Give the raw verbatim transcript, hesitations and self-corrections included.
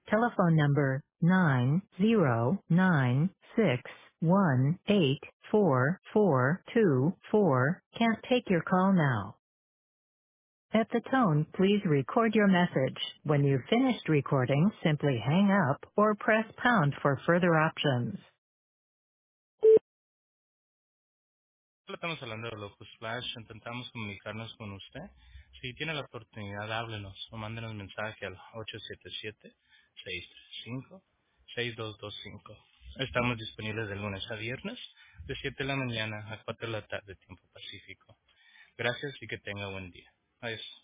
Telephone number nine zero nine six one eight four four two four can't take your call now. At the tone, please record your message. When you've finished recording, simply hang up or press pound for further options. Solo estamos hablando de Locus Flash, intentamos comunicarnos con usted. Si tiene la oportunidad, háblenos o mándenos mensaje al ocho siete siete, seis tres cinco, seis dos dos cinco. Estamos disponibles de lunes a viernes, de siete de la mañana a cuatro de la tarde, tiempo pacífico. Gracias y que tenga buen día. Adiós.